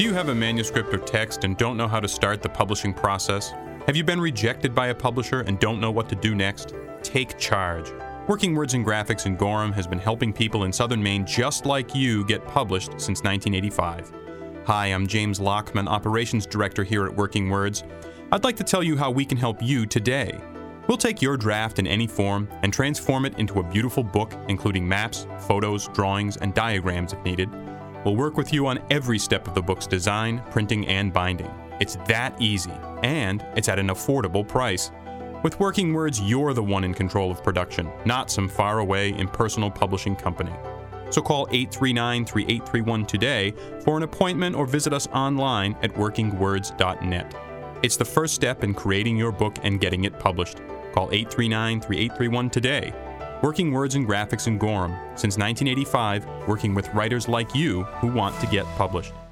Do you have a manuscript or text and don't know how to start the publishing process? Have you been rejected by a publisher and don't know what to do next? Take charge. Working Words and Graphics in Gorham has been helping people in southern Maine just like you get published since 1985. Hi, I'm James Lockman, Operations Director here at Working Words. I'd like to tell you how we can help you today. We'll take your draft in any form and transform it into a beautiful book, including maps, photos, drawings, and diagrams if needed. We'll work with you on every step of the book's design, printing, and binding. It's that easy, and it's at an affordable price. With Working Words, you're the one in control of production, not some faraway, impersonal publishing company. So call 839-3831 today for an appointment or visit us online at workingwords.net. It's the first step in creating your book and getting it published. Call 839-3831 today. Working Words and Graphics in Gorham. Since 1985, working with writers like you who want to get published.